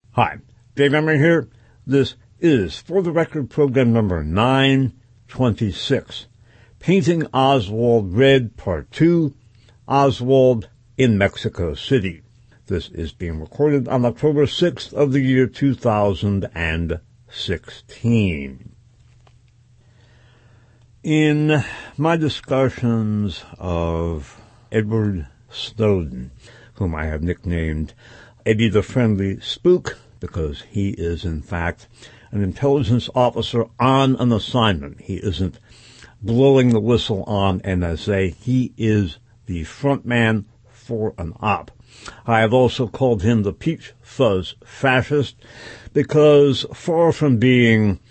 Hi, Dave Emory here. This is For the Record program number 926, Painting Oswald Red, Part 2, Oswald in Mexico City. This is being recorded on October 6th of the year 2016. In my discussions of Edward Snowden, whom I have nicknamed Eddie the Friendly Spook, because he is, in fact, an intelligence officer on an assignment. He isn't blowing the whistle on NSA. He is the front man for an op. I have also called him the Peach Fuzz Fascist, because far from being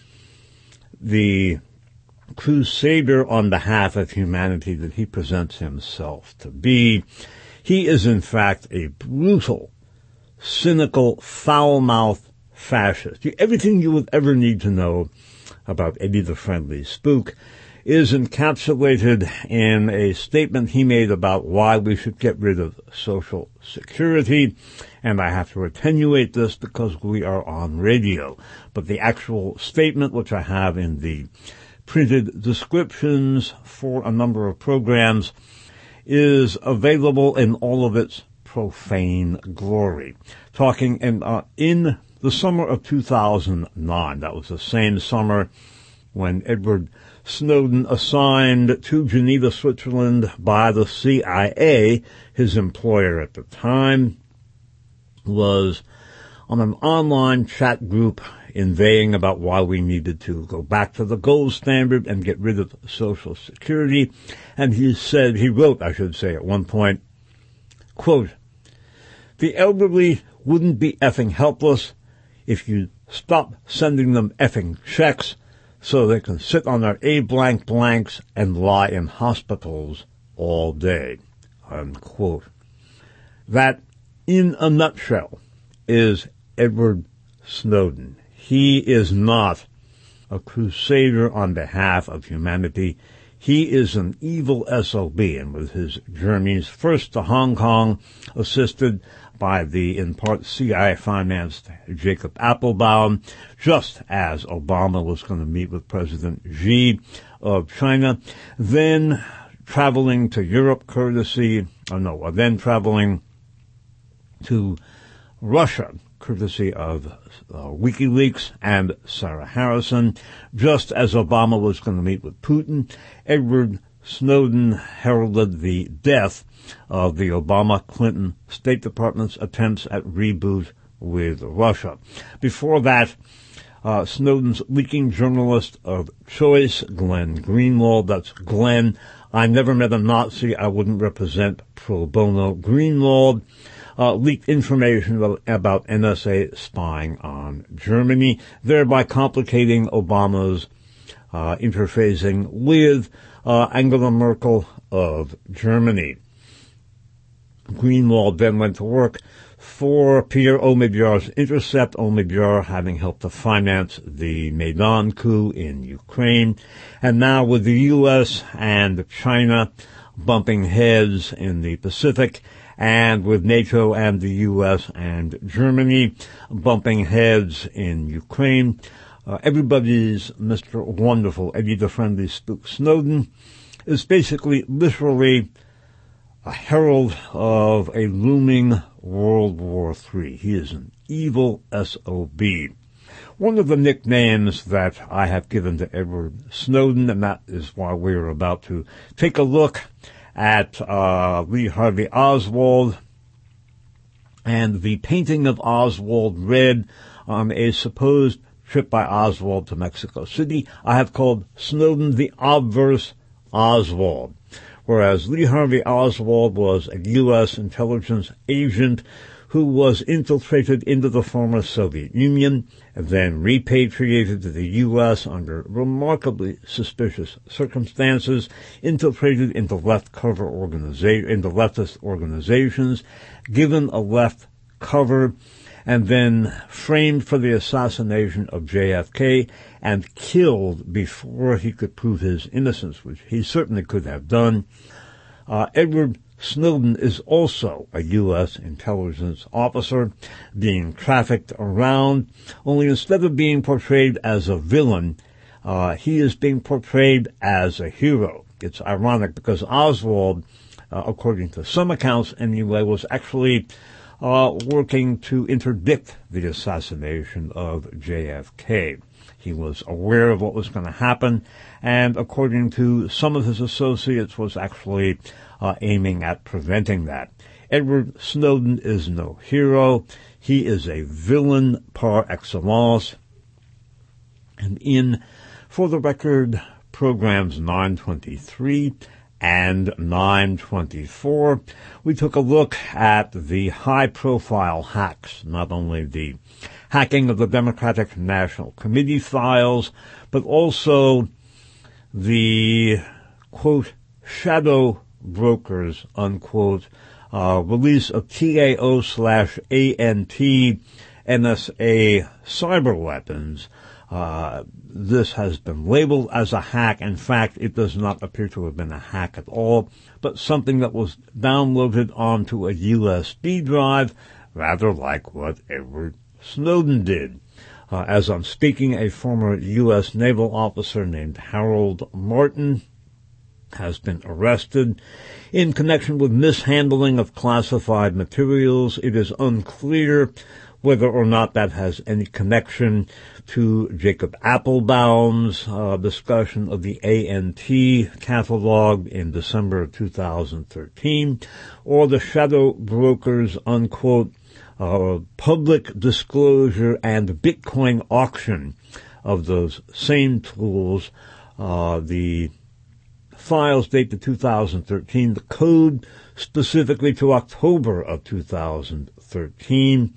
the crusader on behalf of humanity that he presents himself to be, he is, in fact, a brutal, cynical, foul-mouthed fascist. Everything you would ever need to know about Eddie the Friendly Spook is encapsulated in a statement he made about why we should get rid of Social Security, and I have to attenuate this because we are on radio. But the actual statement, which I have in the printed descriptions for a number of programs, is available in all of its profane glory. Talking in the summer of 2009, that was the same summer when Edward Snowden, assigned to Geneva, Switzerland by the CIA, his employer at the time, was on an online chat group inveighing about why we needed to go back to the gold standard and get rid of Social Security. And he wrote at one point, quote, "The elderly wouldn't be effing helpless if you stop sending them effing checks so they can sit on their A-blanks and lie in hospitals all day," unquote. That, in a nutshell, is Edward Snowden. He is not a crusader on behalf of humanity. He is an evil SOB, and with his journeys first to Hong Kong, assisted by the, in part, CIA-financed Jacob Appelbaum, just as Obama was going to meet with President Xi of China, then traveling to Europe then traveling to Russia, courtesy of WikiLeaks and Sarah Harrison. Just as Obama was going to meet with Putin, Edward Snowden heralded the death of the Obama-Clinton State Department's attempts at reboot with Russia. Before that, Snowden's leaking journalist of choice, Glenn Greenwald, that's Glenn, I never met a Nazi I wouldn't represent pro bono, Greenwald, leaked information about NSA spying on Germany, thereby complicating Obama's interfacing with Angela Merkel of Germany. Greenwald then went to work for Pierre Omidyar's Intercept, Omidyar having helped to finance the Maidan coup in Ukraine, and now with the U.S. and China bumping heads in the Pacific, and with NATO and the U.S. and Germany bumping heads in Ukraine, everybody's Mr. Wonderful, Eddie the Friendly Spook Snowden, is basically literally a herald of a looming World War III. He is an evil SOB. One of the nicknames that I have given to Edward Snowden, and that is why we're about to take a look at Lee Harvey Oswald and the painting of Oswald red on a supposed trip by Oswald to Mexico City, I have called Snowden the obverse Oswald. Whereas Lee Harvey Oswald was a U.S. intelligence agent who was infiltrated into the former Soviet Union, then repatriated to the U.S. under remarkably suspicious circumstances, infiltrated into leftist organizations, given a left cover, and then framed for the assassination of JFK and killed before he could prove his innocence, which he certainly could have done. Edward Snowden is also a U.S. intelligence officer being trafficked around, only instead of being portrayed as a villain, he is being portrayed as a hero. It's ironic because Oswald, according to some accounts anyway, was actually working to interdict the assassination of JFK. He was aware of what was going to happen, and according to some of his associates, was actually aiming at preventing that. Edward Snowden is no hero. He is a villain par excellence. And in, for the record, programs 923 and 924, we took a look at the high-profile hacks, not only the hacking of the Democratic National Committee files, but also the, quote, shadow brokers, unquote, release of TAO/ANT NSA cyber weapons. This has been labeled as a hack. In fact, it does not appear to have been a hack at all, but something that was downloaded onto a USB drive, rather like what Edward Snowden did. As I'm speaking, a former U.S. naval officer named Harold Martin has been arrested in connection with mishandling of classified materials. It is unclear whether or not that has any connection to Jacob Appelbaum's discussion of the ANT catalog in December of 2013, or the shadow brokers, unquote, public disclosure and Bitcoin auction of those same tools. The files date to 2013, the code specifically to October of 2013.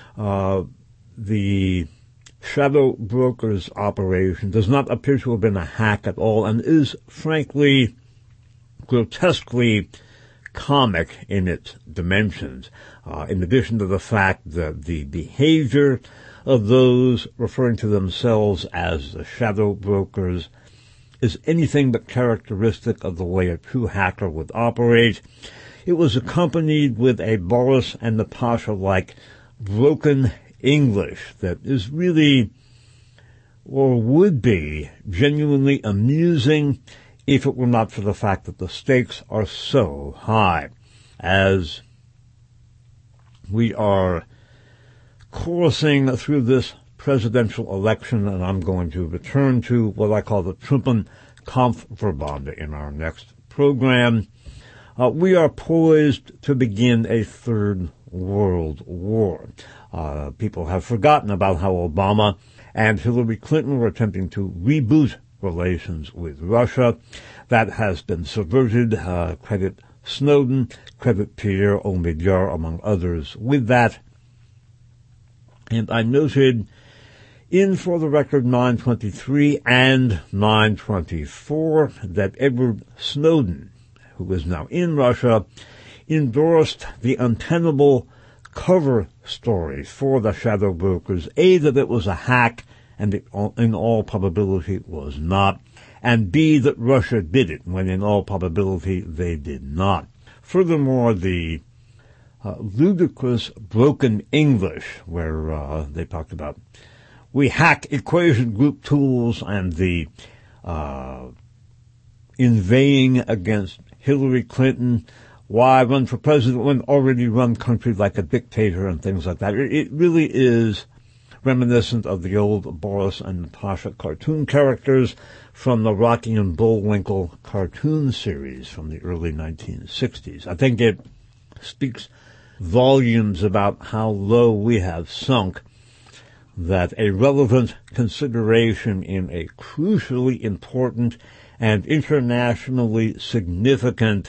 The shadow brokers operation does not appear to have been a hack at all and is, frankly, grotesquely comic in its dimensions, in addition to the fact that the behavior of those referring to themselves as the shadow brokers is anything but characteristic of the way a true hacker would operate. It was accompanied with a Boris and Natasha-like broken English that is really, or would be, genuinely amusing if it were not for the fact that the stakes are so high. As we are coursing through this presidential election, and I'm going to return to what I call the Trumpenkampfverbande in our next program, we are poised to begin a third world war. People have forgotten about how Obama and Hillary Clinton were attempting to reboot relations with Russia. That has been subverted. Credit Snowden, credit Pierre Omidyar, among others, with that. And I noted in, for the record, 923 and 924 that Edward Snowden, who is now in Russia, endorsed the untenable cover story for the shadow brokers. A, that it was a hack, and it, in all probability, was not. And B, that Russia did it, when in all probability they did not. Furthermore, the ludicrous broken English, where they talked about we hack equation group tools and the inveighing against Hillary Clinton. Why run for president when already run country like a dictator and things like that? It really is reminiscent of the old Boris and Natasha cartoon characters from the Rocky and Bullwinkle cartoon series from the early 1960s. I think it speaks volumes about how low we have sunk, that a relevant consideration in a crucially important and internationally significant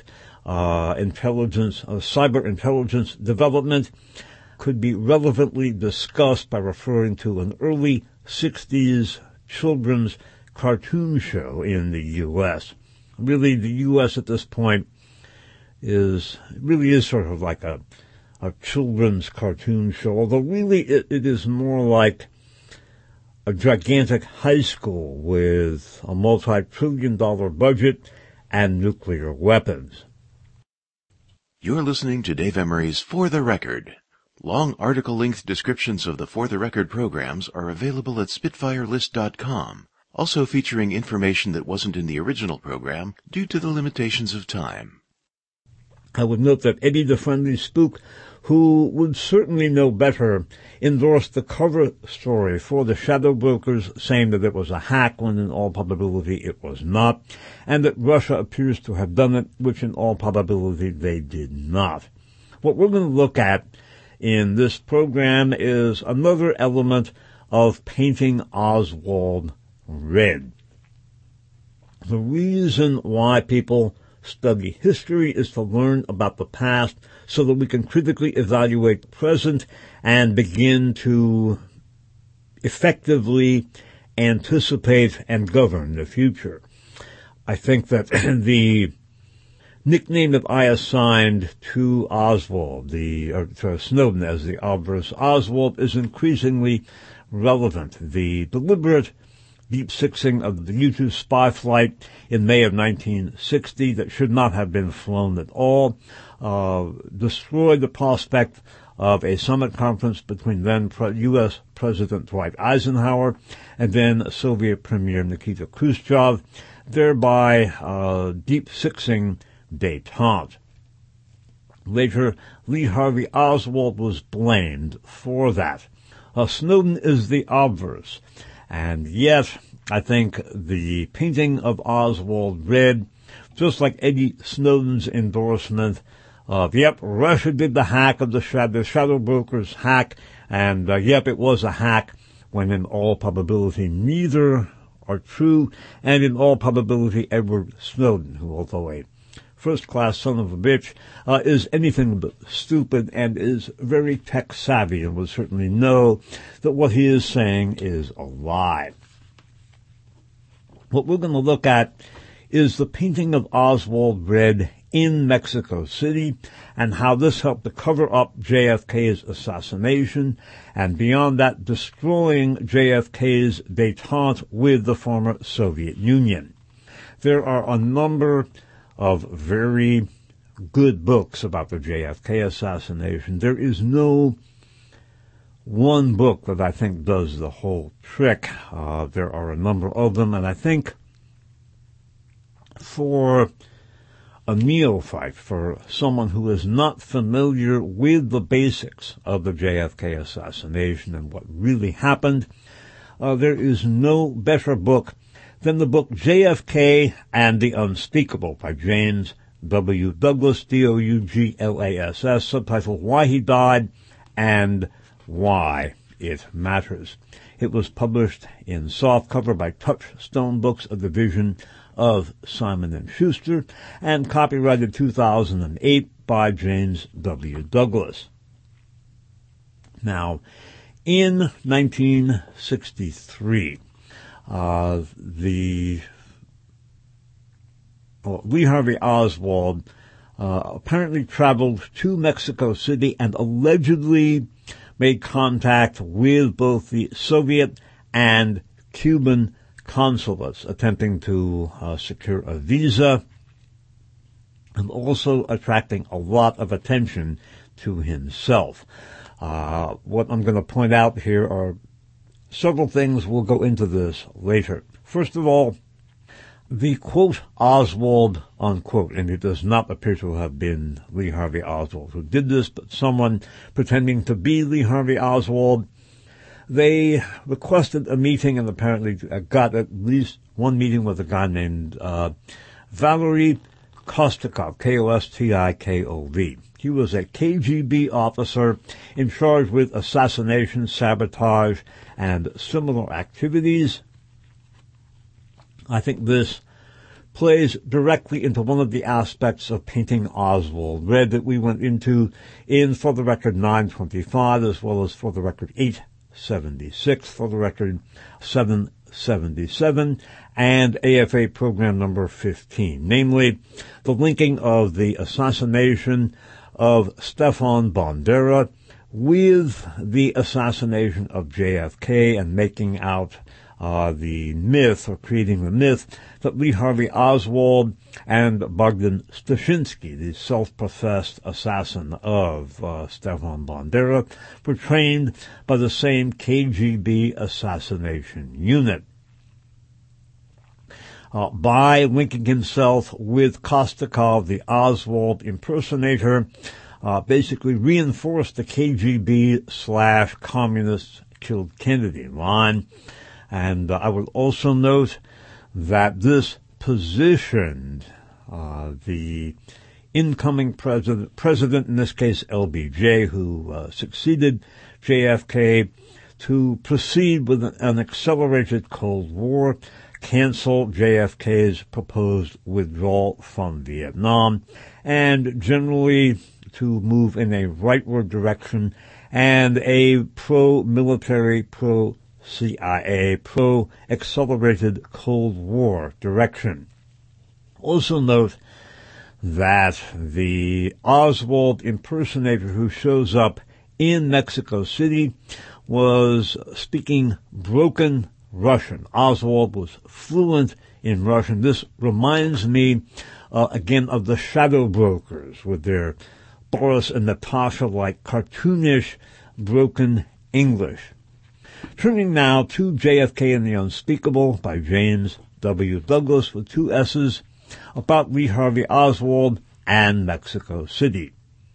cyber intelligence development could be relevantly discussed by referring to an early 60s children's cartoon show in the U.S. Really, the U.S. at this point is sort of like a children's cartoon show, although really it is more like a gigantic high school with a multi-trillion-dollar budget and nuclear weapons. You're listening to Dave Emery's For the Record. Long article-length descriptions of the For the Record programs are available at SpitfireList.com, also featuring information that wasn't in the original program due to the limitations of time. I would note that Eddie the Friendly Spook, who would certainly know better, endorsed the cover story for the Shadow Brokers, saying that it was a hack when in all probability it was not, and that Russia appears to have done it, which in all probability they did not. What we're going to look at in this program is another element of painting Oswald red. The reason why people study history is to learn about the past so that we can critically evaluate the present and begin to effectively anticipate and govern the future. I think that the nickname that I assigned to Oswald, to Snowden as the obverse Oswald, is increasingly relevant. The deliberate deep-sixing of the U-2 spy flight in May of 1960 that should not have been flown at all destroyed the prospect of a summit conference between then U.S. President Dwight Eisenhower and then Soviet Premier Nikita Khrushchev, thereby deep-sixing détente. Later, Lee Harvey Oswald was blamed for that. Snowden is the obverse. And yet, I think the painting of Oswald red, just like Eddie Snowden's endorsement of, yep, Russia did the hack of the Shadow Brokers hack, and yep, it was a hack, when in all probability neither are true, and in all probability Edward Snowden, who, although a first-class son of a bitch, is anything but stupid and is very tech-savvy and would certainly know that what he is saying is a lie. What we're going to look at is the painting of Oswald red in Mexico City and how this helped to cover up JFK's assassination and beyond that destroying JFK's détente with the former Soviet Union. There are a number of very good books about the JFK assassination. There is no one book that I think does the whole trick. There are a number of them, and I think for a neophyte, for someone who is not familiar with the basics of the JFK assassination and what really happened, there is no better book than the book JFK and the Unspeakable by James W. Douglas, Douglass, subtitled Why He Died and Why It Matters. It was published in softcover by Touchstone Books, a division of Simon & Schuster, and copyrighted 2008 by James W. Douglas. Now, in 1963, Lee Harvey Oswald apparently traveled to Mexico City and allegedly made contact with both the Soviet and Cuban consulates, attempting to secure a visa and also attracting a lot of attention to himself. What I'm going to point out here are several things. We'll go into this later. First of all, the quote Oswald unquote, and it does not appear to have been Lee Harvey Oswald who did this, but someone pretending to be Lee Harvey Oswald. They requested a meeting and apparently got at least one meeting with a guy named Valery Kostikov, Kostikov. He was a KGB officer in charge with assassination, sabotage, and similar activities. I think this plays directly into one of the aspects of painting Oswald red that we went into in For the Record 925, as well as For the Record 876, For the Record 777, and AFA program number 15, namely the linking of the assassination of Stefan Bandera with the assassination of JFK and making out the myth, or creating the myth, that Lee Harvey Oswald and Bogdan Stashinsky, the self-professed assassin of Stefan Bandera, were trained by the same KGB assassination unit. By linking himself with Kostakov, the Oswald impersonator, basically reinforced the KGB/communists killed Kennedy line. And I would also note that this positioned the incoming president, in this case LBJ, who succeeded JFK, to proceed with an accelerated Cold War, cancel JFK's proposed withdrawal from Vietnam, and generally to move in a rightward direction and a pro-military, pro-CIA, pro-accelerated Cold War direction. Also note that the Oswald impersonator who shows up in Mexico City was speaking broken Russian. Oswald was fluent in Russian. This reminds me, again, of the Shadow Brokers with their Boris and Natasha-like cartoonish broken English. Turning now to JFK and the Unspeakable by James W. Douglas with 2 S's, about Lee Harvey Oswald and Mexico City.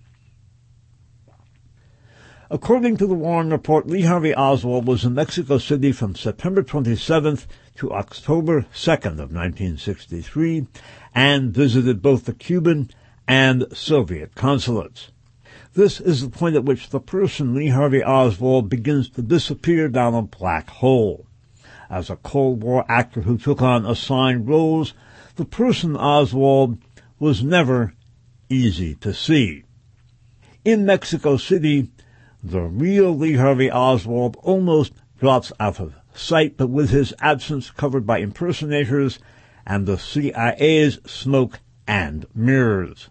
According to the Warren Report, Lee Harvey Oswald was in Mexico City from September 27th to October 2nd of 1963 and visited both the Cuban and Soviet consulates. This is the point at which the person Lee Harvey Oswald begins to disappear down a black hole. As a Cold War actor who took on assigned roles, the person Oswald was never easy to see. In Mexico City, the real Lee Harvey Oswald almost drops out of sight, but with his absence covered by impersonators and the CIA's smoke and mirrors.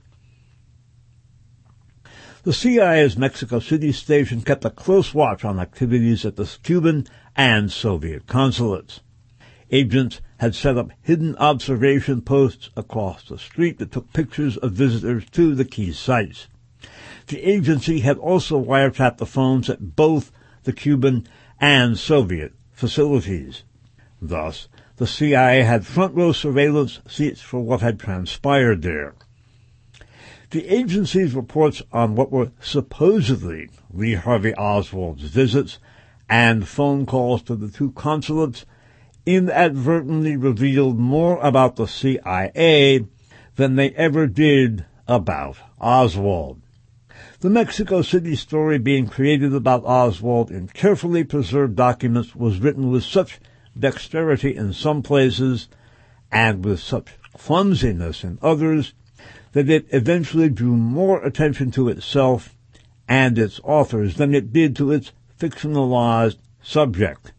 The CIA's Mexico City station kept a close watch on activities at the Cuban and Soviet consulates. Agents had set up hidden observation posts across the street that took pictures of visitors to the key sites. The agency had also wiretapped the phones at both the Cuban and Soviet facilities. Thus, the CIA had front-row surveillance seats for what had transpired there. The agency's reports on what were supposedly Lee Harvey Oswald's visits and phone calls to the 2 consulates inadvertently revealed more about the CIA than they ever did about Oswald. The Mexico City story being created about Oswald in carefully preserved documents was written with such dexterity in some places and with such clumsiness in others that it eventually drew more attention to itself and its authors than it did to its fictionalized subject.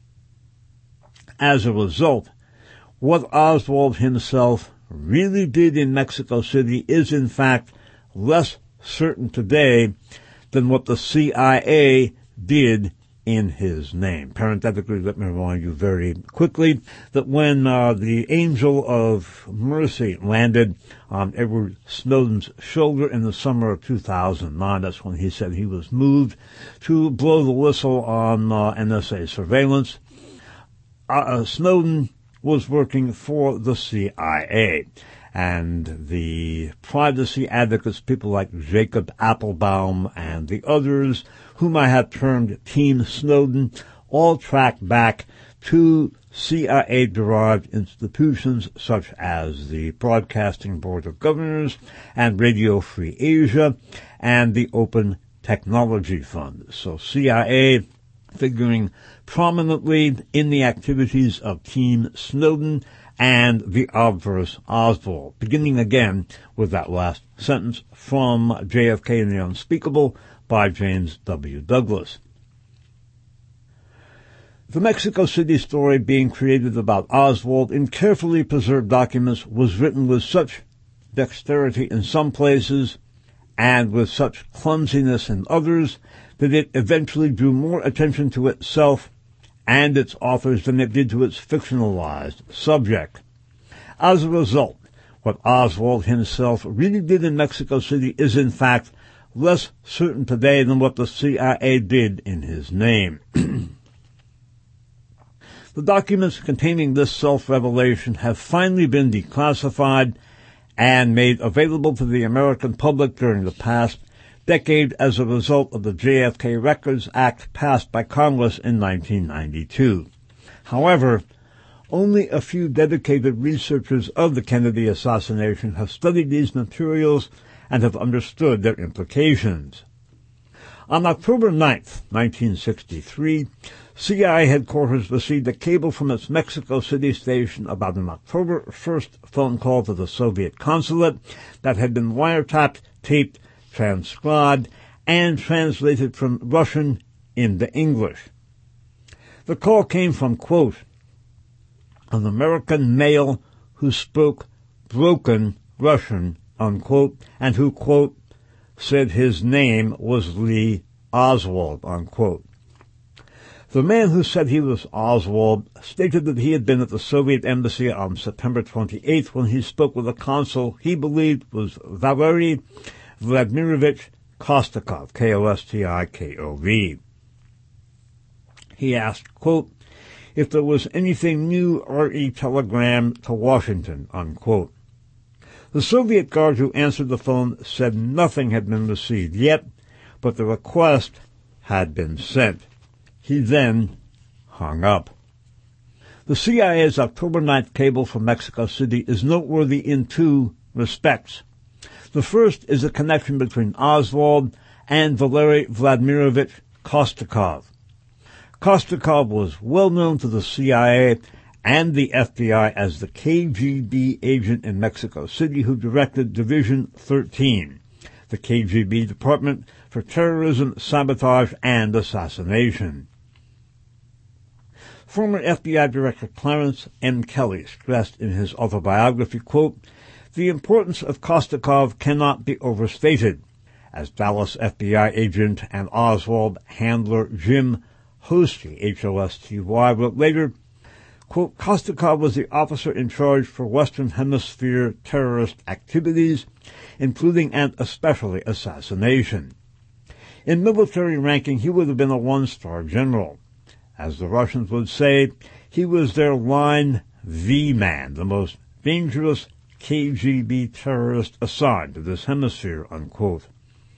As a result, what Oswald himself really did in Mexico City is in fact less certain today than what the CIA did in his name. Parenthetically, let me remind you very quickly that when the Angel of Mercy landed on Edward Snowden's shoulder in the summer of 2009, that's when he said he was moved to blow the whistle on NSA surveillance. Snowden was working for the CIA. And the privacy advocates, people like Jacob Appelbaum and the others, whom I have termed Team Snowden, all track back to CIA-derived institutions such as the Broadcasting Board of Governors and Radio Free Asia and the Open Technology Fund. So CIA figuring prominently in the activities of Team Snowden and the obverse Oswald, beginning again with that last sentence from JFK and the Unspeakable by James W. Douglas. The Mexico City story being created about Oswald in carefully preserved documents was written with such dexterity in some places and with such clumsiness in others that it eventually drew more attention to itself and its authors than it did to its fictionalized subject. As a result, what Oswald himself really did in Mexico City is in fact less certain today than what the CIA did in his name. The documents containing this self-revelation have finally been declassified and made available to the American public during the past decade as a result of the JFK Records Act passed by Congress in 1992. However, only a few dedicated researchers of the Kennedy assassination have studied these materials and have understood their implications. On October 9, 1963, CIA headquarters received a cable from its Mexico City station about an October 1st phone call to the Soviet consulate that had been wiretapped, taped, transcribed, and translated from Russian into English. The call came from, quote, an American male who spoke broken Russian, unquote, and who, quote, said his name was Lee Oswald, unquote. The man who said he was Oswald stated that he had been at the Soviet embassy on September 28th when he spoke with a consul he believed was Valery Vladimirovich Kostikov, K-O-S-T-I-K-O-V. He asked, quote, if there was anything new, R.E. telegram to Washington, unquote. The Soviet guard who answered the phone said nothing had been received yet, but the request had been sent. He then hung up. The CIA's October 9th cable from Mexico City is noteworthy in two respects. The first is a connection between Oswald and Valery Vladimirovich Kostikov. Kostikov was well known to the CIA and the FBI as the KGB agent in Mexico City who directed Division 13, the KGB Department for Terrorism, Sabotage, and Assassination. Former FBI Director Clarence M. Kelly stressed in his autobiography, quote, the importance of Kostikov cannot be overstated. As Dallas FBI agent and Oswald handler Jim Hosty, H-O-S-T-Y, wrote later, quote, Kostikov was the officer in charge for Western Hemisphere terrorist activities, including and especially assassination. In military ranking, he would have been a one-star general. As the Russians would say, he was their Line V man, the most dangerous KGB terrorist assigned to this hemisphere, unquote.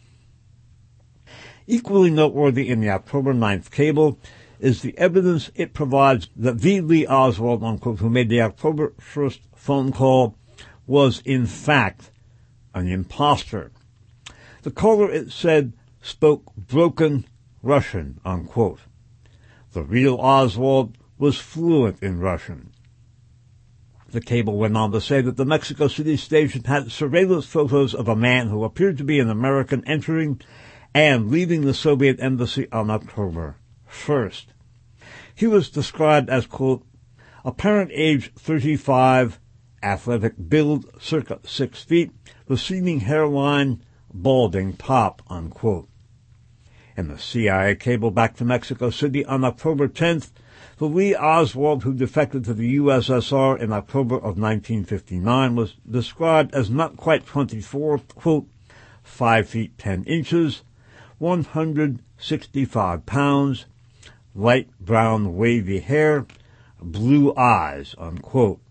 Equally noteworthy in the October 9th cable is the evidence it provides that the Lee Oswald, unquote, who made the October 1st phone call, was in fact an imposter. The caller, it said, spoke broken Russian, unquote. The real Oswald was fluent in Russian. The cable went on to say that the Mexico City station had surveillance photos of a man who appeared to be an American entering and leaving the Soviet embassy on October 1st. He was described as, quote, apparent age 35, athletic build circa 6 feet, receding hairline, balding top, unquote. In the CIA cable back to Mexico City on October 10th, the Lee Oswald who defected to the USSR in October of 1959 was described as not quite 24, quote, 5 feet 10 inches, 165 pounds, light brown wavy hair, blue eyes, unquote.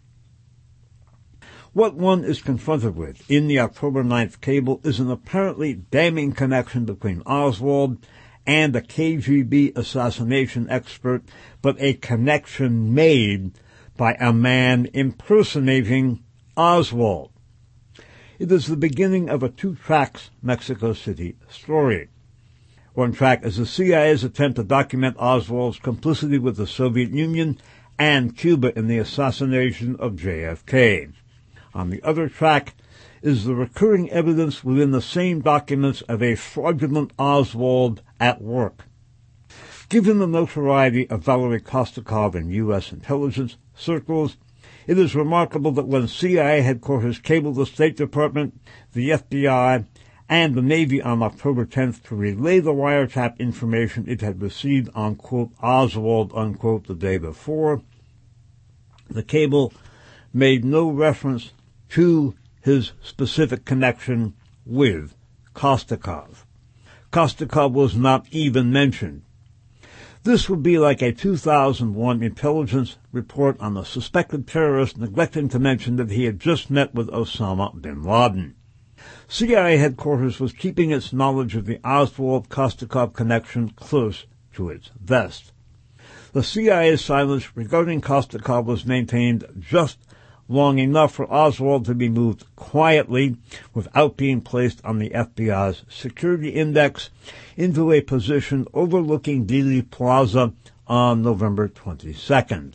What one is confronted with in the October 9th cable is an apparently damning connection between Oswald and a KGB assassination expert, but a connection made by a man impersonating Oswald. It is the beginning of a two-track Mexico City story. One track is the CIA's attempt to document Oswald's complicity with the Soviet Union and Cuba in the assassination of JFK. On the other track is the recurring evidence within the same documents of a fraudulent Oswald at work. Given the notoriety of Valery Kostikov in U.S. intelligence circles, it is remarkable that when CIA headquarters cabled the State Department, the FBI, and the Navy on October 10th to relay the wiretap information it had received on, quote, Oswald, unquote, the day before. The cable made no reference to his specific connection with Kostikov. Kostikov was not even mentioned. This would be like a 2001 intelligence report on a suspected terrorist neglecting to mention that he had just met with Osama bin Laden. CIA headquarters was keeping its knowledge of the Oswald-Kostikov connection close to its vest. The CIA's silence regarding Kostikov was maintained just long enough for Oswald to be moved quietly, without being placed on the FBI's security index, into a position overlooking Dealey Plaza on November 22nd.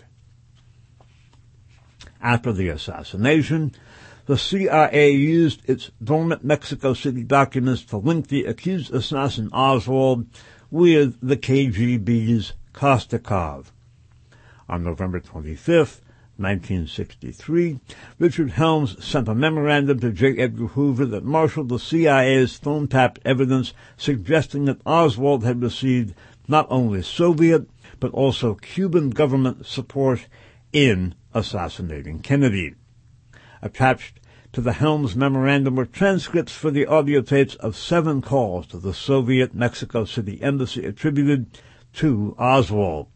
After the assassination, the CIA used its dormant Mexico City documents to link the accused assassin Oswald with the KGB's Kostikov. On November 25th, 1963, Richard Helms sent a memorandum to J. Edgar Hoover that marshaled the CIA's phone-tapped evidence suggesting that Oswald had received not only Soviet, but also Cuban government support in assassinating Kennedy. Attached to the Helms memorandum were transcripts for the audio tapes of 7 calls to the Soviet Mexico City embassy attributed to Oswald.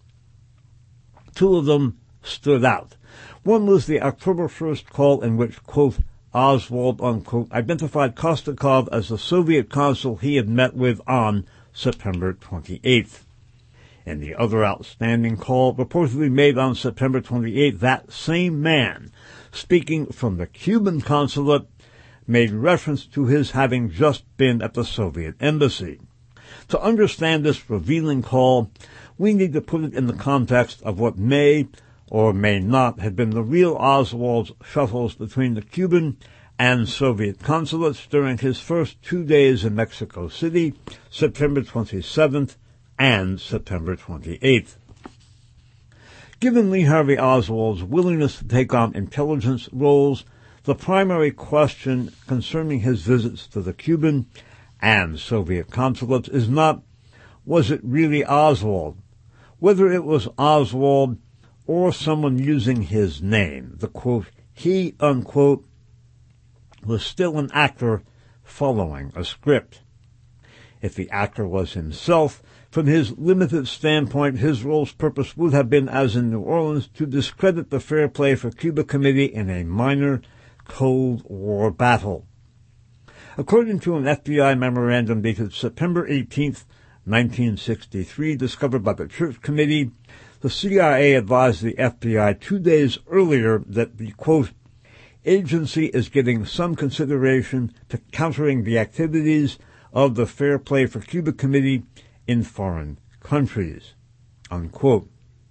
2 of them stood out. One was the October 1st call in which, quote, Oswald, unquote, identified Kostikov as the Soviet consul he had met with on September 28th. In the other outstanding call, reportedly made on September 28th, that same man, speaking from the Cuban consulate, made reference to his having just been at the Soviet embassy. To understand this revealing call, we need to put it in the context of what may or may not have been the real Oswald's shuttles between the Cuban and Soviet consulates during his first 2 days in Mexico City, September 27th and September 28th. Given Lee Harvey Oswald's willingness to take on intelligence roles, the primary question concerning his visits to the Cuban and Soviet consulates is not, was it really Oswald? Whether it was Oswald or someone using his name, the, quote, he, unquote, was still an actor following a script. If the actor was himself, from his limited standpoint, his role's purpose would have been, as in New Orleans, to discredit the Fair Play for Cuba Committee in a minor Cold War battle. According to an FBI memorandum dated September 18th, 1963, discovered by the Church Committee, the CIA advised the FBI 2 days earlier that the, quote, agency is giving some consideration to countering the activities of the Fair Play for Cuba Committee in foreign countries, unquote.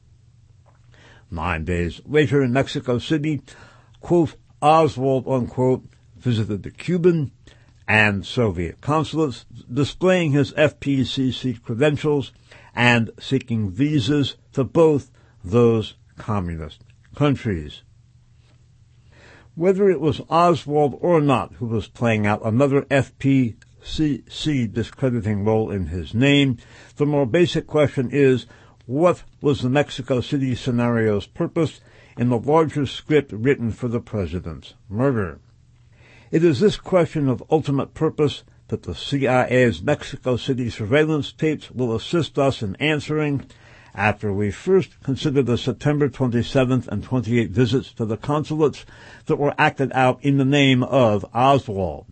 9 days later in Mexico City, quote, Oswald, unquote, visited the Cuban and Soviet consulates, displaying his FPCC credentials and seeking visas to both those communist countries. Whether it was Oswald or not who was playing out another FPCC discrediting role in his name, the more basic question is, what was the Mexico City scenario's purpose in the larger script written for the president's murder? It is this question of ultimate purpose that the CIA's Mexico City surveillance tapes will assist us in answering after we first consider the September 27th and 28th visits to the consulates that were acted out in the name of Oswald.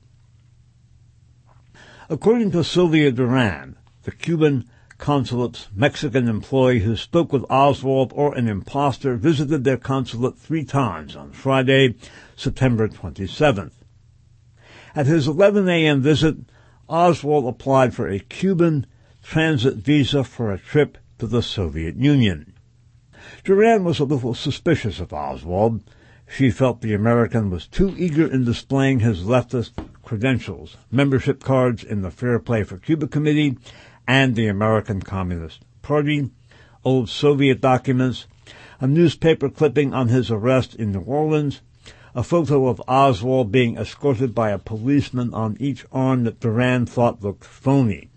According to Sylvia Duran, the Cuban consulate's Mexican employee who spoke with Oswald or an imposter visited their consulate 3 times on Friday, September 27th. At his 11 a.m. visit, Oswald applied for a Cuban transit visa for a trip to the Soviet Union. Duran was a little suspicious of Oswald. She felt the American was too eager in displaying his leftist credentials, membership cards in the Fair Play for Cuba Committee and the American Communist Party, old Soviet documents, a newspaper clipping on his arrest in New Orleans, a photo of Oswald being escorted by a policeman on each arm that Duran thought looked phony.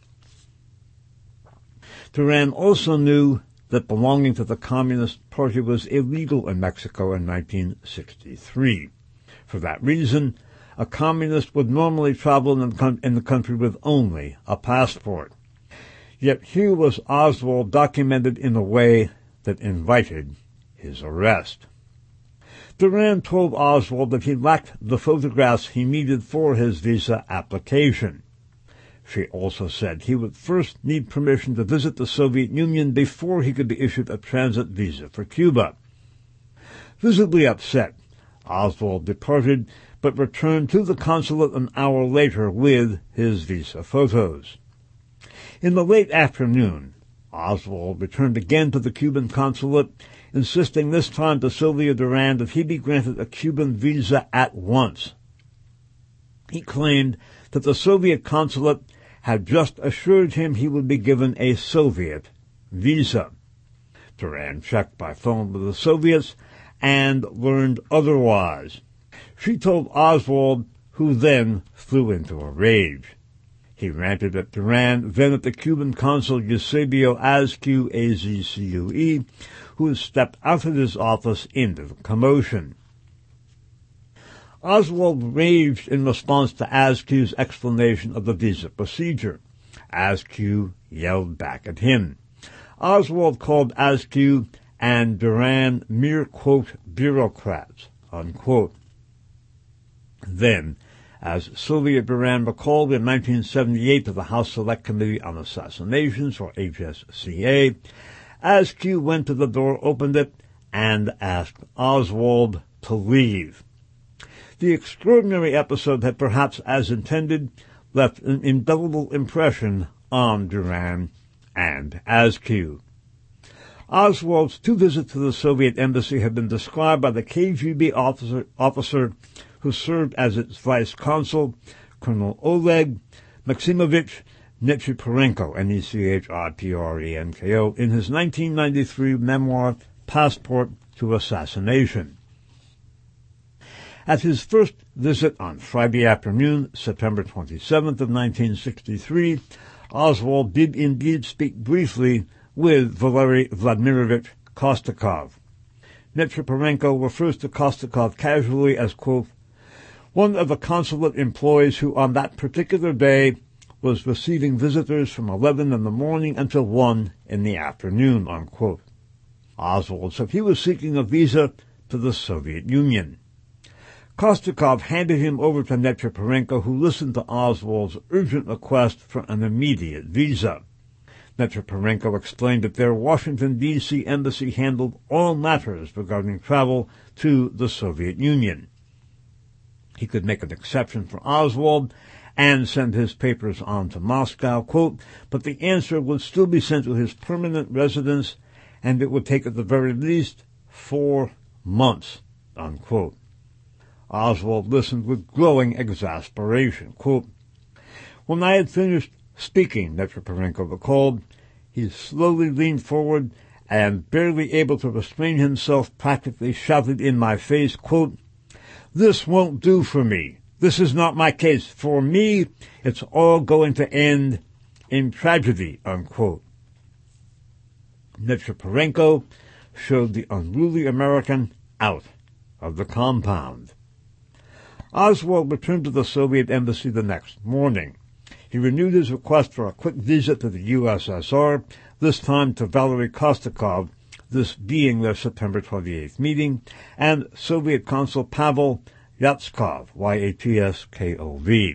Duran also knew that belonging to the Communist Party was illegal in Mexico in 1963. For that reason, a communist would normally travel in the country with only a passport. Yet here was Oswald documented in a way that invited his arrest. Duran told Oswald that he lacked the photographs he needed for his visa application. She also said he would first need permission to visit the Soviet Union before he could be issued a transit visa for Cuba. Visibly upset, Oswald departed, but returned to the consulate an hour later with his visa photos. In the late afternoon, Oswald returned again to the Cuban consulate, insisting this time to Sylvia Duran that he be granted a Cuban visa at once. He claimed that the Soviet consulate had just assured him he would be given a Soviet visa. Duran checked by phone with the Soviets and learned otherwise. She told Oswald, who then flew into a rage. He ranted at Duran, then at the Cuban consul Eusebio Azcue, A-Z-C-U-E, who stepped out of his office into the commotion. Oswald raged in response to Azcue's explanation of the visa procedure. Azcue yelled back at him. Oswald called Azcue and Duran mere, quote, bureaucrats, unquote. Then, as Sylvia Duran recalled in 1978 to the House Select Committee on Assassinations, or HSCA, Azcue went to the door, opened it, and asked Oswald to leave. The extraordinary episode had, perhaps as intended, left an indelible impression on Duran and Azcue. Oswald's two visits to the Soviet embassy have been described by the KGB officer who served as its vice consul, Colonel Oleg Maximovich Nechiporenko, Nechiporenko, in his 1993 memoir, Passport to Assassination. At his first visit on Friday afternoon, September 27th of 1963, Oswald did indeed speak briefly with Valery Vladimirovich Kostakov. Nechiporenko refers to Kostakov casually as, quote, one of the consulate employees who on that particular day was receiving visitors from 11 in the morning until 1 in the afternoon, unquote. Oswald said he was seeking a visa to the Soviet Union. Kostakov handed him over to Nechiporenko, who listened to Oswald's urgent request for an immediate visa. Nechiporenko explained that their Washington, D.C. embassy handled all matters regarding travel to the Soviet Union. He could make an exception for Oswald and send his papers on to Moscow, quote, but the answer would still be sent to his permanent residence, and it would take at the very least 4 months, unquote. Oswald listened with growing exasperation. Quote, when I had finished speaking, Nechiporenko recalled, he slowly leaned forward and, barely able to restrain himself, practically shouted in my face, quote, this won't do for me. This is not my case. For me, it's all going to end in tragedy, unquote. Nechiporenko showed the unruly American out of the compound. Oswald returned to the Soviet embassy the next morning. He renewed his request for a quick visit to the USSR, this time to Valery Kostakov, this being their September 28th meeting, and Soviet consul Pavel Yatskov, Y-A-T-S-K-O-V.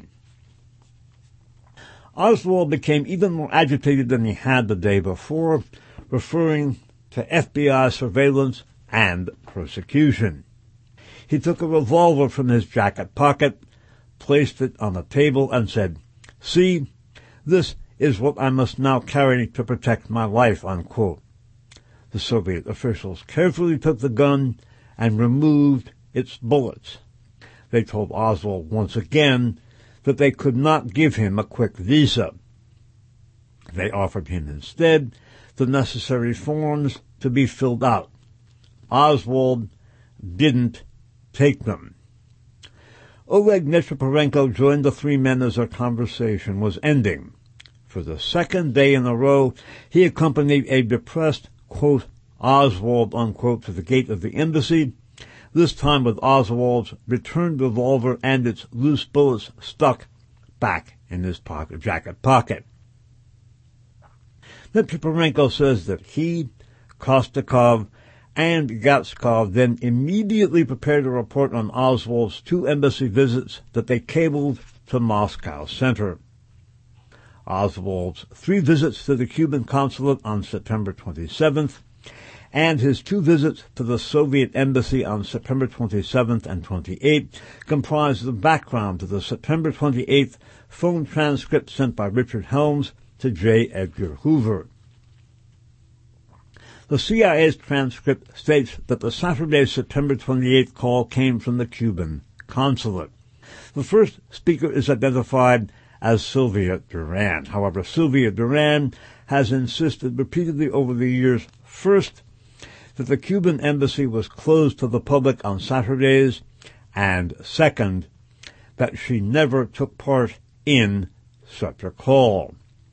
Oswald became even more agitated than he had the day before, referring to FBI surveillance and persecution. He took a revolver from his jacket pocket, placed it on the table, and said, see, this is what I must now carry to protect my life, unquote. The Soviet officials carefully took the gun and removed its bullets. They told Oswald once again that they could not give him a quick visa. They offered him instead the necessary forms to be filled out. Oswald didn't take them. Oleg Nechepurenko joined the three men as their conversation was ending. For the second day in a row, he accompanied a depressed, quote, Oswald, unquote, to the gate of the embassy, this time with Oswald's returned revolver and its loose bullets stuck back in his jacket pocket. Nechepurenko says that he, Kostakov, and Gatskov then immediately prepared a report on Oswald's two embassy visits that they cabled to Moscow Center. Oswald's 3 visits to the Cuban consulate on September 27th, and his 2 visits to the Soviet embassy on September 27th and 28th comprise the background to the September 28th phone transcript sent by Richard Helms to J. Edgar Hoover. The CIA's transcript states that the Saturday, September 28th call came from the Cuban consulate. The first speaker is identified as Sylvia Duran. However, Sylvia Duran has insisted repeatedly over the years, first, that the Cuban embassy was closed to the public on Saturdays, and second, that she never took part in such a call.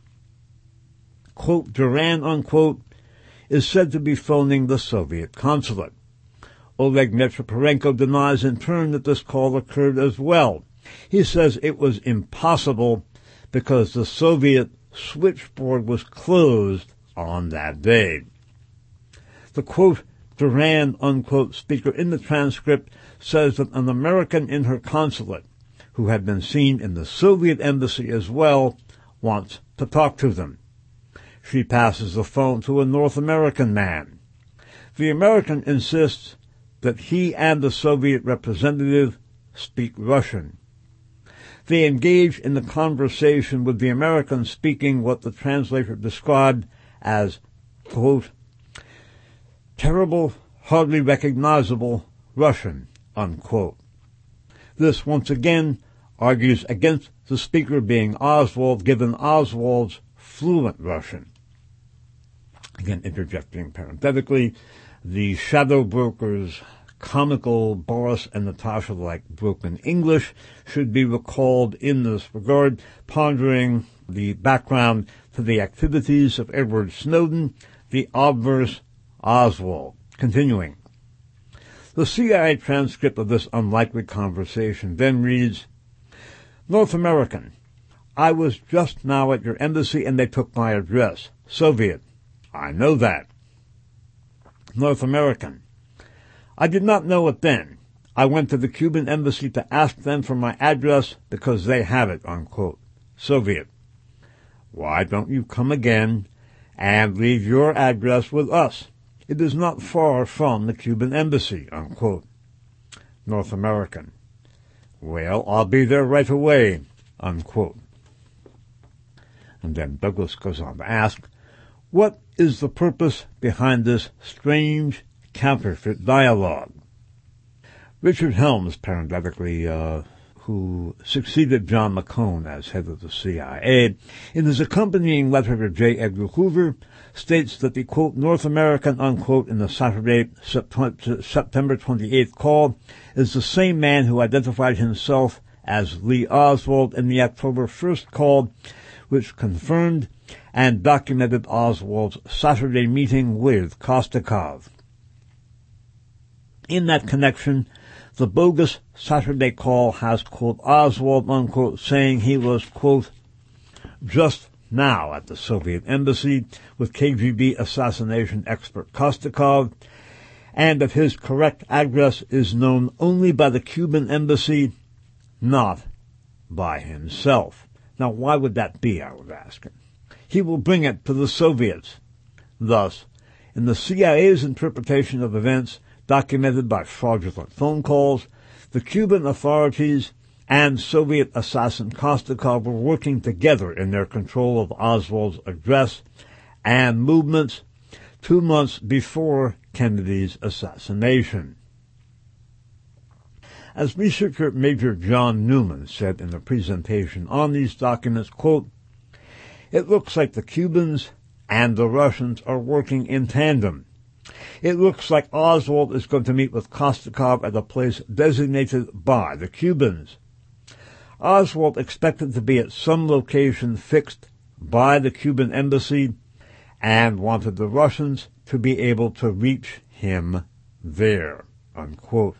Quote, Duran, unquote, is said to be phoning the Soviet consulate. Oleg Nechepurenko denies in turn that this call occurred as well. He says it was impossible because the Soviet switchboard was closed on that day. The quote, Duran, unquote, speaker in the transcript says that an American in her consulate, who had been seen in the Soviet embassy as well, wants to talk to them. She passes the phone to a North American man. The American insists that he and the Soviet representative speak Russian. They engage in the conversation with the American speaking what the translator described as, quote, terrible, hardly recognizable Russian, unquote. This once again argues against the speaker being Oswald, given Oswald's fluent Russian. Again, interjecting parenthetically, the shadow brokers' comical Boris and Natasha-like broken English should be recalled in this regard, pondering the background to the activities of Edward Snowden, the obverse Oswald. Continuing. The CIA transcript of this unlikely conversation then reads, North American, I was just now at your embassy and they took my address. Soviet, I know that. North American, I did not know it then. I went to the Cuban embassy to ask them for my address because they have it, unquote. Soviet, why don't you come again and leave your address with us? It is not far from the Cuban embassy, unquote. North American, well, I'll be there right away, unquote. And then Douglas goes on to ask, what is the purpose behind this strange counterfeit dialogue? Richard Helms, parenthetically, who succeeded John McCone as head of the CIA, in his accompanying letter to J. Edgar Hoover, states that the, quote, North American, unquote, in the Saturday, September 28th call is the same man who identified himself as Lee Oswald in the October 1st call, which confirmed and documented Oswald's Saturday meeting with Kostakov. In that connection, the bogus Saturday call has, quote, Oswald, unquote, saying he was, quote, just now at the Soviet embassy with KGB assassination expert Kostakov, and that his correct address is known only by the Cuban embassy, not by himself. Now, why would that be, I was asking? He will bring it to the Soviets. Thus, in the CIA's interpretation of events documented by fraudulent phone calls, the Cuban authorities and Soviet assassin Kostakov were working together in their control of Oswald's address and movements 2 months before Kennedy's assassination. As researcher Major John Newman said in a presentation on these documents, quote, it looks like the Cubans and the Russians are working in tandem. It looks like Oswald is going to meet with Kostakov at a place designated by the Cubans. Oswald expected to be at some location fixed by the Cuban embassy and wanted the Russians to be able to reach him there, unquote.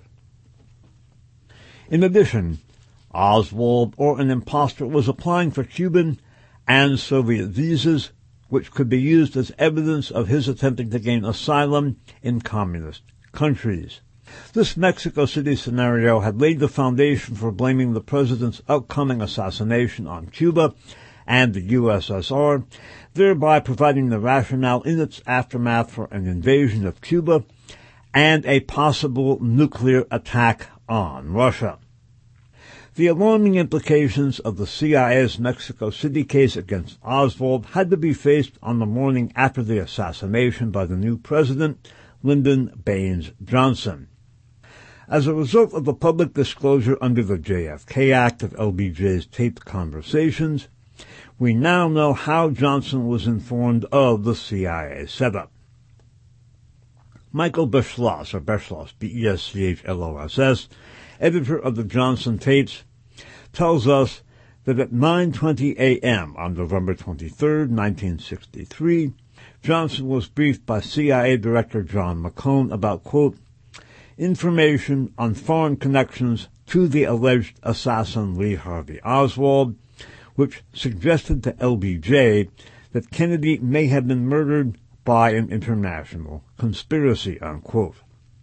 In addition, Oswald, or an impostor, was applying for Cuban and Soviet visas, which could be used as evidence of his attempting to gain asylum in communist countries. This Mexico City scenario had laid the foundation for blaming the president's upcoming assassination on Cuba and the USSR, thereby providing the rationale in its aftermath for an invasion of Cuba and a possible nuclear attack on Russia. The alarming implications of the CIA's Mexico City case against Oswald had to be faced on the morning after the assassination by the new president, Lyndon Baines Johnson. As a result of the public disclosure under the JFK Act of LBJ's taped conversations, we now know how Johnson was informed of the CIA setup. Michael Beschloss, or Beschloss, B-E-S-C-H-L-O-S-S, editor of the Johnson tapes, tells us that at 9:20 a.m. on November 23, 1963, Johnson was briefed by CIA Director John McCone about, quote, information on foreign connections to the alleged assassin Lee Harvey Oswald, which suggested to LBJ that Kennedy may have been murdered by an international conspiracy, unquote.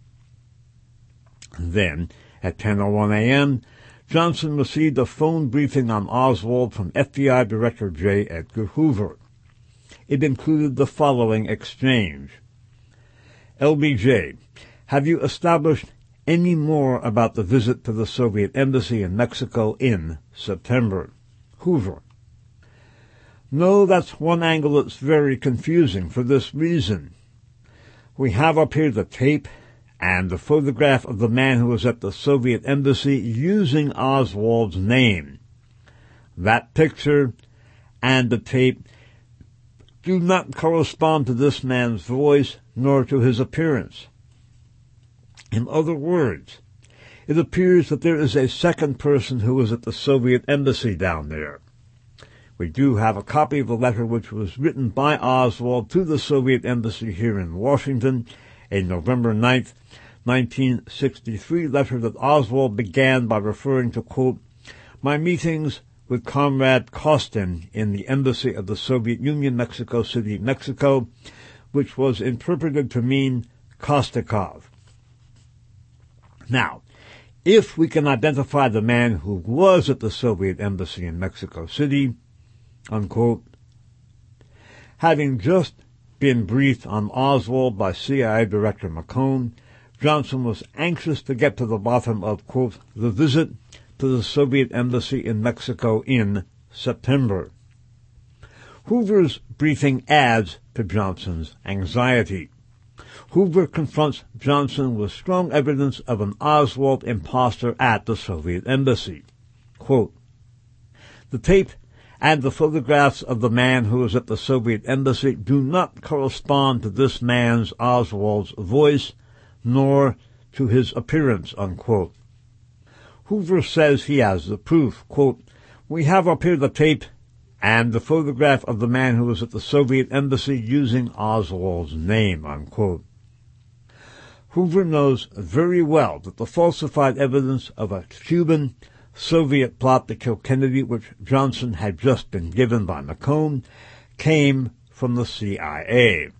Then, at 10:01 a.m., Johnson received a phone briefing on Oswald from FBI Director J. Edgar Hoover. It included the following exchange. LBJ, have you established any more about the visit to the Soviet embassy in Mexico in September? Hoover. No, that's one angle that's very confusing for this reason. We have up here the tape and the photograph of the man who was at the Soviet embassy using Oswald's name. That picture and the tape do not correspond to this man's voice nor to his appearance. In other words, it appears that there is a second person who was at the Soviet embassy down there. We do have a copy of a letter which was written by Oswald to the Soviet embassy here in Washington, a November 9th, 1963 letter that Oswald began by referring to, quote, my meetings with Comrade Kostin in the embassy of the Soviet Union, Mexico City, Mexico, which was interpreted to mean Kostikov. Now, if we can identify the man who was at the Soviet embassy in Mexico City, unquote, having just been briefed on Oswald by CIA Director McCone, Johnson was anxious to get to the bottom of, quote, the visit to the Soviet embassy in Mexico in September. Hoover's briefing adds to Johnson's anxiety. Hoover confronts Johnson with strong evidence of an Oswald imposter at the Soviet embassy. Quote, the tape and the photographs of the man who was at the Soviet embassy do not correspond to this man's, Oswald's, voice, nor to his appearance, unquote. Hoover says he has the proof. Quote, we have up here the tape and the photograph of the man who was at the Soviet embassy using Oswald's name, unquote. Hoover knows very well that the falsified evidence of a Cuban-Soviet plot to kill Kennedy, which Johnson had just been given by McCone, came from the CIA.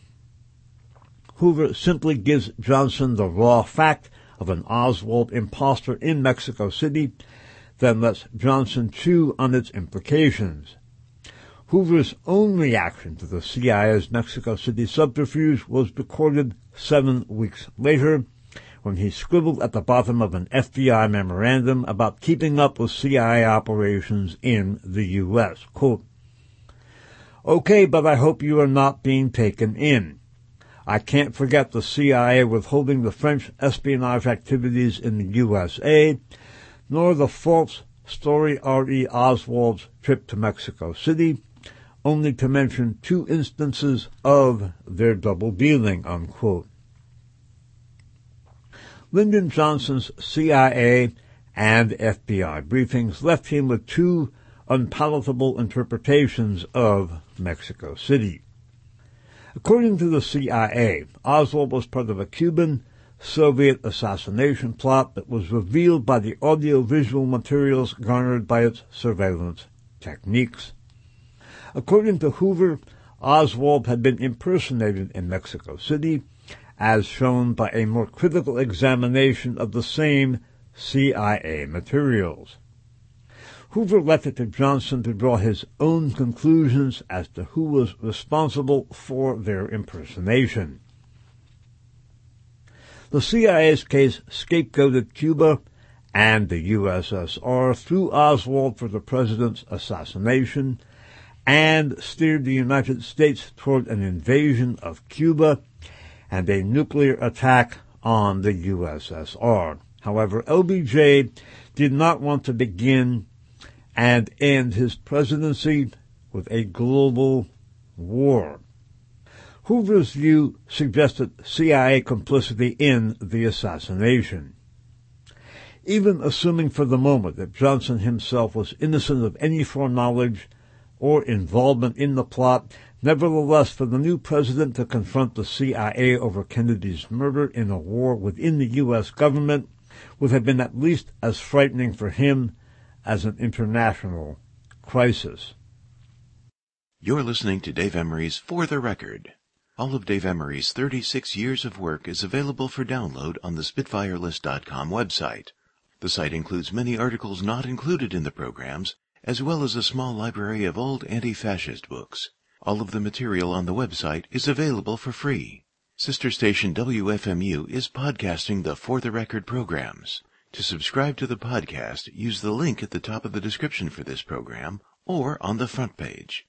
Hoover simply gives Johnson the raw fact of an Oswald imposter in Mexico City, then lets Johnson chew on its implications. Hoover's own reaction to the CIA's Mexico City subterfuge was recorded 7 weeks later, when he scribbled at the bottom of an FBI memorandum about keeping up with CIA operations in the U.S. Quote, okay, but I hope you are not being taken in. I can't forget the CIA withholding the French espionage activities in the USA, nor the false story R.E. Oswald's trip to Mexico City, only to mention 2 instances of their double-dealing, unquote. Lyndon Johnson's CIA and FBI briefings left him with two unpalatable interpretations of Mexico City. According to the CIA, Oswald was part of a Cuban-Soviet assassination plot that was revealed by the audio-visual materials garnered by its surveillance techniques. According to Hoover, Oswald had been impersonated in Mexico City, as shown by a more critical examination of the same CIA materials. Hoover left it to Johnson to draw his own conclusions as to who was responsible for their impersonation. The CIA's case scapegoated Cuba and the USSR through Oswald for the president's assassination and steered the United States toward an invasion of Cuba and a nuclear attack on the USSR. However, LBJ did not want to begin and end his presidency with a global war. Hoover's view suggested CIA complicity in the assassination. Even assuming for the moment that Johnson himself was innocent of any foreknowledge or involvement in the plot, nevertheless, for the new president to confront the CIA over Kennedy's murder in a war within the U.S. government would have been at least as frightening for him as an international crisis. You're listening to Dave Emery's For the Record. All of Dave Emery's 36 years of work is available for download on the SpitfireList.com website. The site includes many articles not included in the programs, as well as a small library of old anti-fascist books. All of the material on the website is available for free. Sister station WFMU is podcasting the For the Record programs. To subscribe to the podcast, use the link at the top of the description for this program or on the front page.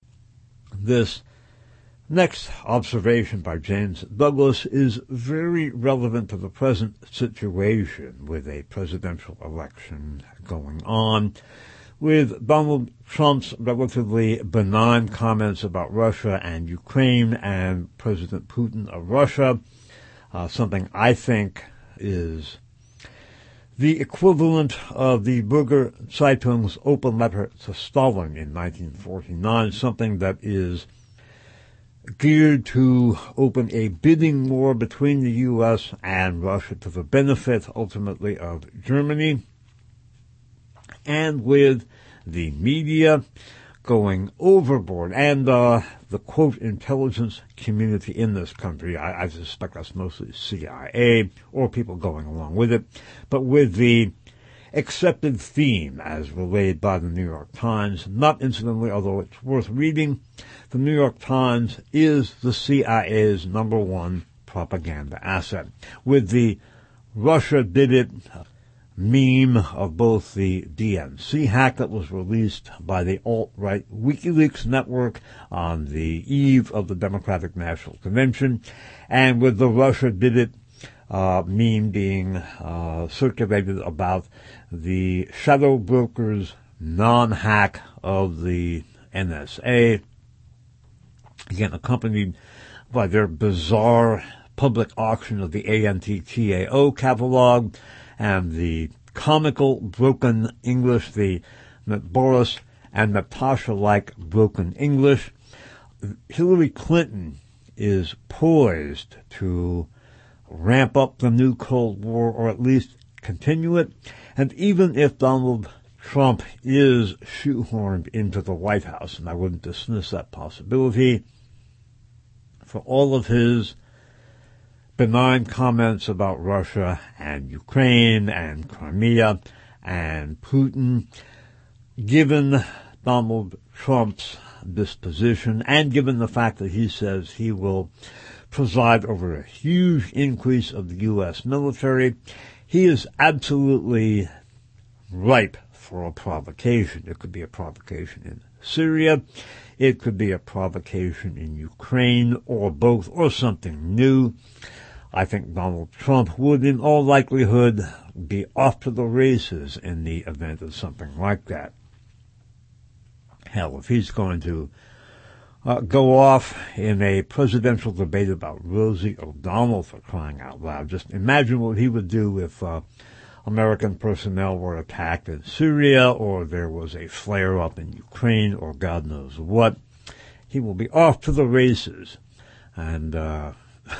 This next observation by James Douglas is very relevant to the present situation with a presidential election going on, with Donald Trump's relatively benign comments about Russia and Ukraine and President Putin of Russia, something I think is the equivalent of the Bürger Zeitung's open letter to Stalin in 1949, something that is geared to open a bidding war between the U.S. and Russia to the benefit, ultimately, of Germany, and with the media going overboard, and the quote intelligence community in this country, I suspect that's mostly CIA or people going along with it, but with the accepted theme as relayed by the New York Times. Not incidentally, although it's worth reading, the New York Times is the CIA's number one propaganda asset, with the Russia did it meme of both the DNC hack that was released by the alt-right WikiLeaks network on the eve of the Democratic National Convention, and with the Russia did it meme being circulated about the shadow brokers non-hack of the NSA, again accompanied by their bizarre public auction of the ANTTAO catalog and the comical broken English, the Boris and Natasha-like broken English. Hillary Clinton is poised to ramp up the new Cold War, or at least continue it. And even if Donald Trump is shoehorned into the White House, and I wouldn't dismiss that possibility, for all of his benign comments about Russia and Ukraine and Crimea and Putin, given Donald Trump's disposition and given the fact that he says he will preside over a huge increase of the U.S. military, he is absolutely ripe for a provocation. It could be a provocation in Syria, it could be a provocation in Ukraine, or both, or something new. I think Donald Trump would, in all likelihood, be off to the races in the event of something like that. Hell, if he's going to go off in a presidential debate about Rosie O'Donnell, for crying out loud, just imagine what he would do if American personnel were attacked in Syria, or there was a flare-up in Ukraine, or God knows what, he will be off to the races. And, well,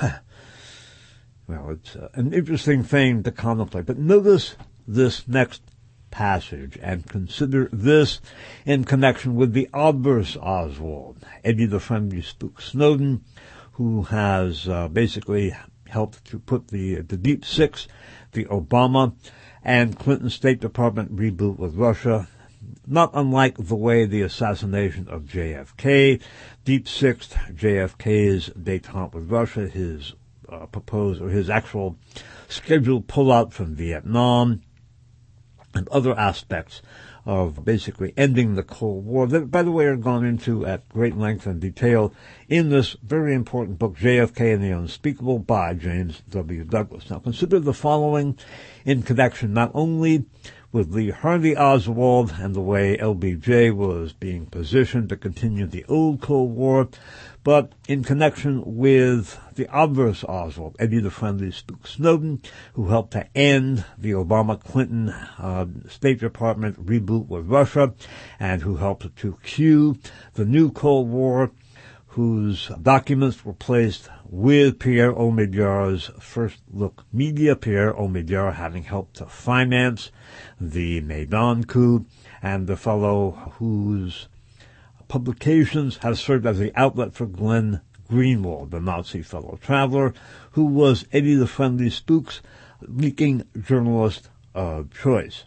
it's an interesting thing to contemplate. But notice this next passage and consider this in connection with the obverse Oswald, Eddie the Friendly Spook Snowden, who has basically helped to put the Deep Six, the Obama and Clinton State Department reboot with Russia, not unlike the way the assassination of JFK, Deep Six, JFK's détente with Russia, his his actual scheduled pullout from Vietnam, and other aspects of basically ending the Cold War that, by the way, are gone into at great length and detail in this very important book, JFK and the Unspeakable, by James W. Douglas. Now, consider the following in connection not only with Lee Harvey Oswald and the way LBJ was being positioned to continue the old Cold War, but in connection with the obverse Oswald, Eddie the Friendly Spook Snowden, who helped to end the Obama-Clinton State Department reboot with Russia, and who helped to cue the new Cold War, whose documents were placed with Pierre Omidyar's First Look Media, Pierre Omidyar having helped to finance the Maidan coup, and the fellow whose publications have served as the outlet for Glenn Greenwald, the Nazi fellow traveler, who was Eddie the Friendly Spook's leaking journalist of choice.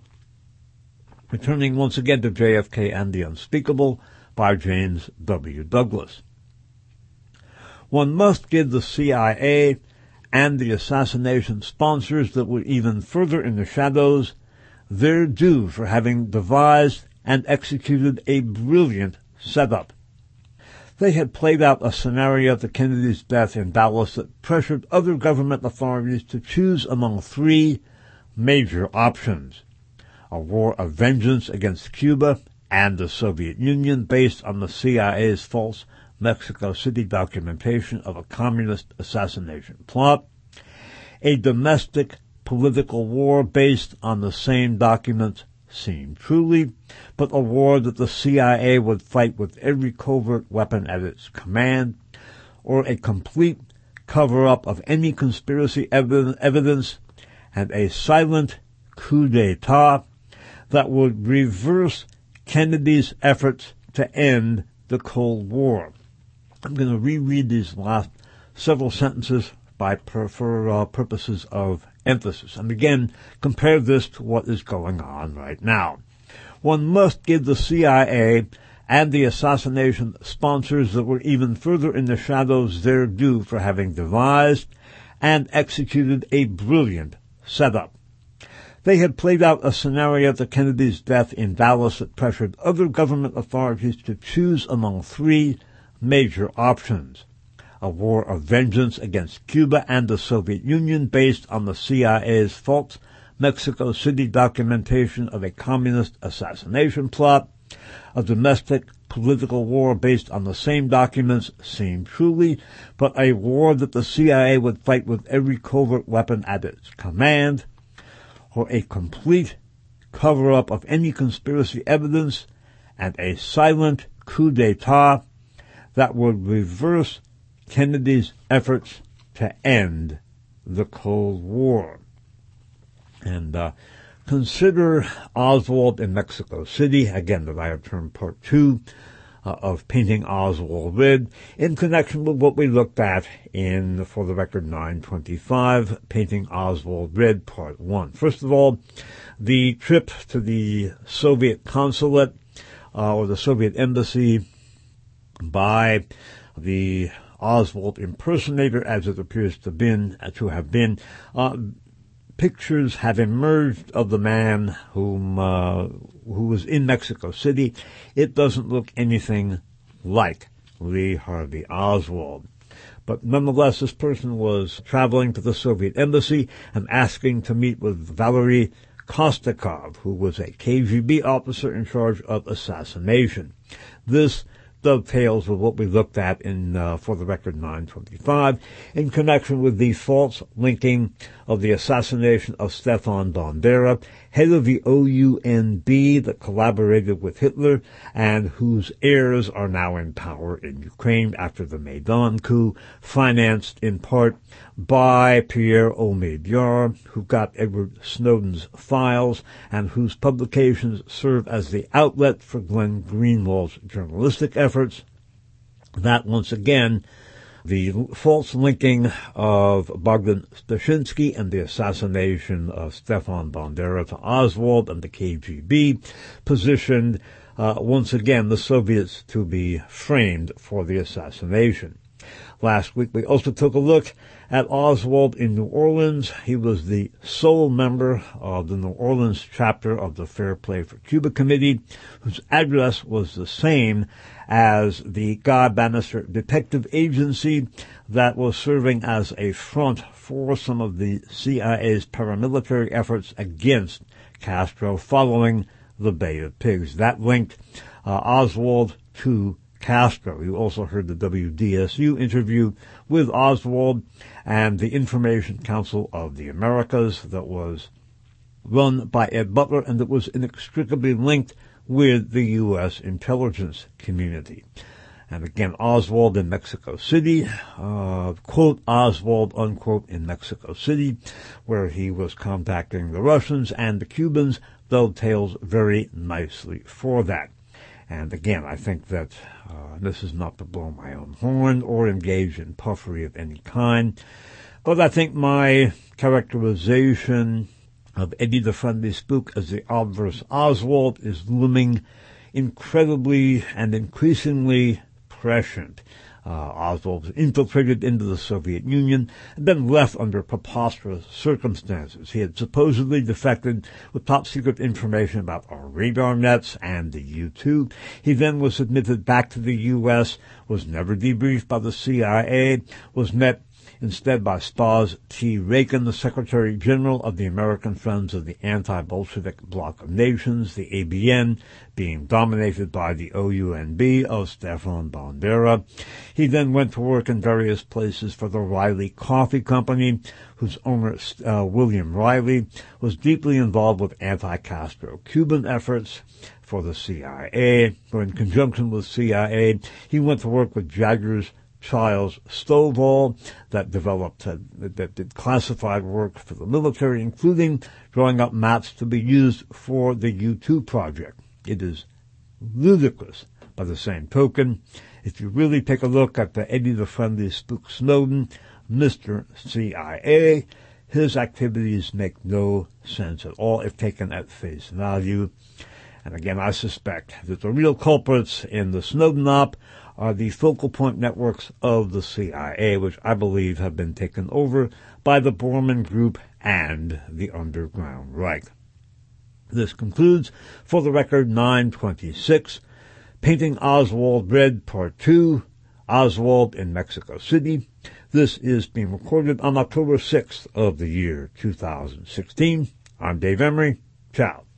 Returning once again to JFK and the Unspeakable by James W. Douglas. One must give the CIA and the assassination sponsors that were even further in the shadows their due for having devised and executed a brilliant setup. They had played out a scenario of the Kennedy's death in Dallas that pressured other government authorities to choose among three major options: a war of vengeance against Cuba and the Soviet Union based on the CIA's false Mexico City documentation of a communist assassination plot, a domestic political war based on the same documents seen truly, but a war that the CIA would fight with every covert weapon at its command, or a complete cover-up of any conspiracy evidence, and a silent coup d'etat that would reverse Kennedy's efforts to end the Cold War. I'm going to reread these last several sentences for purposes of emphasis. And again, compare this to what is going on right now. One must give the CIA and the assassination sponsors that were even further in the shadows their due for having devised and executed a brilliant setup. They had played out a scenario of the Kennedy's death in Dallas that pressured other government authorities to choose among three major options: a war of vengeance against Cuba and the Soviet Union based on the CIA's false Mexico City documentation of a communist assassination plot, a domestic political war based on the same documents seen truly, but a war that the CIA would fight with every covert weapon at its command, or a complete cover-up of any conspiracy evidence, and a silent coup d'etat that would reverse Kennedy's efforts to end the Cold War. And consider Oswald in Mexico City, again, that I have termed Part 2 of Painting Oswald Red, in connection with what we looked at in, for the record, 925, Painting Oswald Red, Part 1. First of all, the trip to the Soviet consulate, or the Soviet embassy, by the Oswald impersonator, as it appears to have been. Pictures have emerged of the man who was in Mexico City. It doesn't look anything like Lee Harvey Oswald. But nonetheless, this person was traveling to the Soviet embassy and asking to meet with Valery Kostakov, who was a KGB officer in charge of assassination. This dovetails with what we looked at in For the Record 925 in connection with the false linking of the assassination of Stefan Bandera, head of the OUNB that collaborated with Hitler and whose heirs are now in power in Ukraine after the Maidan coup, financed in part by Pierre Omidyar, who got Edward Snowden's files and whose publications serve as the outlet for Glenn Greenwald's journalistic efforts. That, once again, the false linking of Bogdan Stashinsky and the assassination of Stefan Bandera to Oswald and the KGB positioned, once again, the Soviets to be framed for the assassination. Last week, we also took a look at Oswald in New Orleans. He was the sole member of the New Orleans chapter of the Fair Play for Cuba Committee, whose address was the same as the Guy Bannister Detective Agency that was serving as a front for some of the CIA's paramilitary efforts against Castro following the Bay of Pigs. That linked Oswald to Castro. You also heard the WDSU interview with Oswald and the Information Council of the Americas that was run by Ed Butler and that was inextricably linked with the U.S. intelligence community. And again, Oswald in Mexico City, quote, Oswald, unquote, in Mexico City, where he was contacting the Russians and the Cubans, dovetails very nicely for that. And again, I think that this is not to blow my own horn or engage in puffery of any kind, but I think my characterization of Eddie the Friendly Spook as the obverse Oswald is looming incredibly and increasingly prescient. Oswald was infiltrated into the Soviet Union and then left under preposterous circumstances. He had supposedly defected with top-secret information about our radar nets and the U-2. He then was admitted back to the U.S., was never debriefed by the CIA, was met instead by Stas T. Rakin, the Secretary General of the American Friends of the Anti-Bolshevik Bloc of Nations, the ABN, being dominated by the OUNB of Stefan Bandera. He then went to work in various places for the Riley Coffee Company, whose owner, William Riley, was deeply involved with anti-Castro Cuban efforts for the CIA. Or in conjunction with CIA, he went to work with Jaggers Childs Stovall that developed, that did classified work for the military, including drawing up maps to be used for the U-2 project. It is ludicrous. By the same token, if you really take a look at the Eddie the Friendly Spook Snowden, Mr. CIA, his activities make no sense at all if taken at face value. And again, I suspect that the real culprits in the Snowden op are the focal point networks of the CIA, which I believe have been taken over by the Bormann Group and the Underground Reich. This concludes For the Record 926, Painting Oswald Red, Part 2, Oswald in Mexico City. This is being recorded on October 6th of the year 2016. I'm Dave Emery. Ciao.